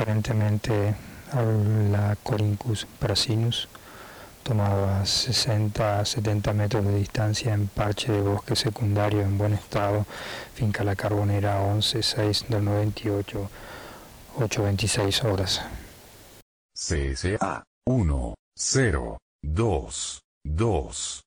aparentemente la Corinthus prasinus, tomado a 60 a 70 metros de distancia en parche de bosque secundario en buen estado, finca La Carbonera, 11-6 del 98, 8:26 horas. CSA 1 0 2 2